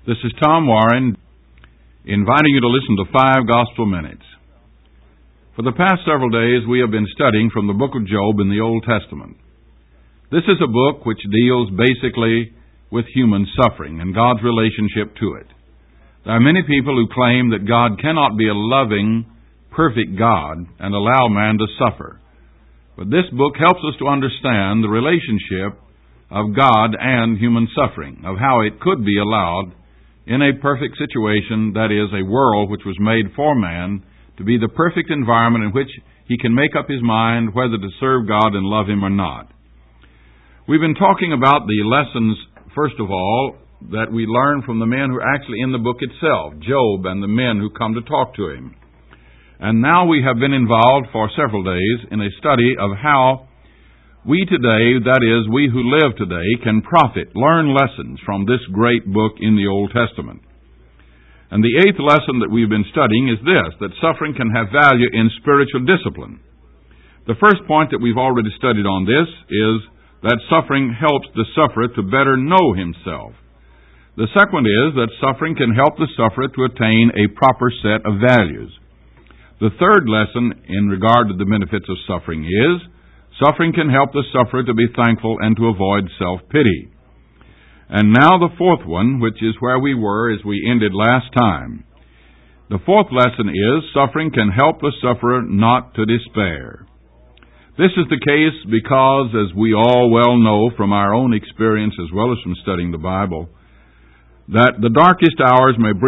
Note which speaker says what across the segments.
Speaker 1: This is Tom Warren, inviting you to listen to 5 Gospel Minutes. For the past several days, we have been studying from the book of Job in the Old Testament. This is a book which deals basically with human suffering and God's relationship to it. There are many people who claim that God cannot be a loving, perfect God and allow man to suffer. But this book helps us to understand the relationship of God and human suffering, of how it could be allowed in a perfect situation, that is, a world which was made for man to be the perfect environment in which he can make up his mind whether to serve God and love Him or not. We've been talking about the lessons, first of all, that we learn from the men who are actually in the book itself, Job and the men who come to talk to him. And now we have been involved for several days in a study of how we today, that is, we who live today, can profit, learn lessons from this great book in the Old Testament. And the 8th lesson that we've been studying is this, that suffering can have value in spiritual discipline. The first point that we've already studied on this is that suffering helps the sufferer to better know himself. The second is that suffering can help the sufferer to attain a proper set of values. The third lesson in regard to the benefits of suffering is suffering can help the sufferer to be thankful and to avoid self-pity. And now the fourth one, which is where we were as we ended last time. The fourth lesson is suffering can help the sufferer not to despair. This is the case because, as we all well know from our own experience as well as from studying the Bible, that the darkest hours may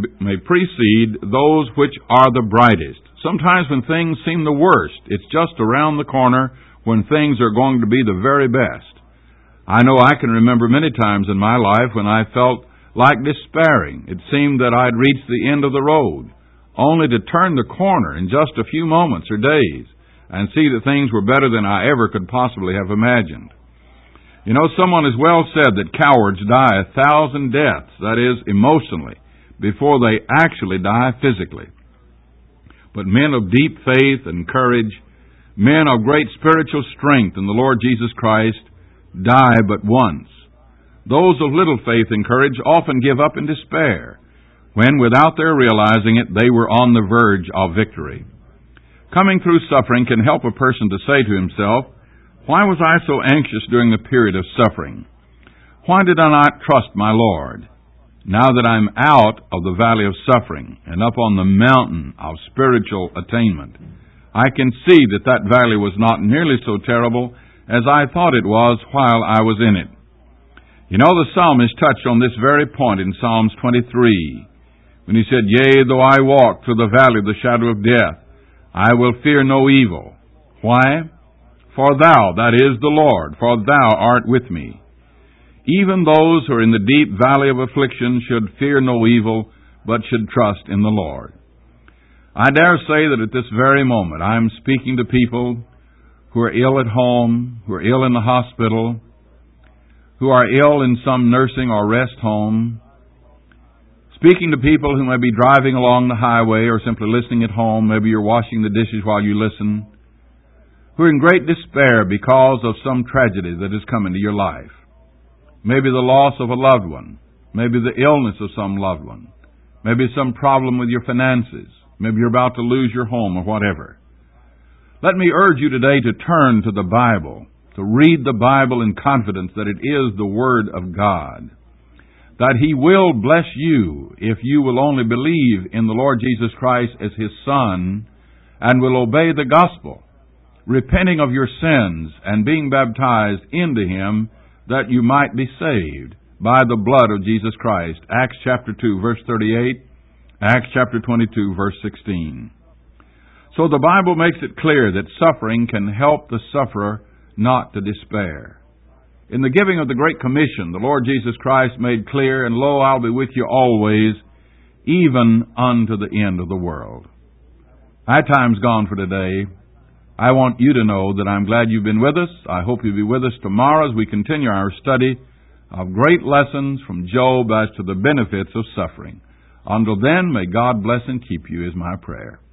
Speaker 1: precede those which are the brightest. Sometimes when things seem the worst, it's just around the corner when things are going to be the very best. I know I can remember many times in my life when I felt like despairing. It seemed that I'd reached the end of the road, only to turn the corner in just a few moments or days and see that things were better than I ever could possibly have imagined. You know, someone has well said that cowards die 1,000 deaths, that is, emotionally, before they actually die physically. But men of deep faith and courage, men of great spiritual strength in the Lord Jesus Christ, die but once. Those of little faith and courage often give up in despair, when, without their realizing it, they were on the verge of victory. Coming through suffering can help a person to say to himself, "Why was I so anxious during the period of suffering? Why did I not trust my Lord? Now that I'm out of the valley of suffering and up on the mountain of spiritual attainment, I can see that that valley was not nearly so terrible as I thought it was while I was in it." You know, the psalmist touched on this very point in Psalms 23, when he said, "Yea, though I walk through the valley of the shadow of death, I will fear no evil." Why? "For thou, that is the Lord, for thou art with me." Even those who are in the deep valley of affliction should fear no evil, but should trust in the Lord. I dare say that at this very moment I am speaking to people who are ill at home, who are ill in the hospital, who are ill in some nursing or rest home, speaking to people who may be driving along the highway or simply listening at home. Maybe you're washing the dishes while you listen, who are in great despair because of some tragedy that has come into your life. Maybe the loss of a loved one, maybe the illness of some loved one, maybe some problem with your finances, maybe you're about to lose your home or whatever. Let me urge you today to turn to the Bible, to read the Bible in confidence that it is the Word of God, that He will bless you if you will only believe in the Lord Jesus Christ as His Son and will obey the gospel, repenting of your sins and being baptized into Him that you might be saved by the blood of Jesus Christ. Acts chapter 2, verse 38, Acts chapter 22, verse 16. So the Bible makes it clear that suffering can help the sufferer not to despair. In the giving of the Great Commission, the Lord Jesus Christ made clear, "And lo, I'll be with you always, even unto the end of the world." Our time's gone for today. I want you to know that I'm glad you've been with us. I hope you'll be with us tomorrow as we continue our study of great lessons from Job as to the benefits of suffering. Until then, may God bless and keep you is my prayer.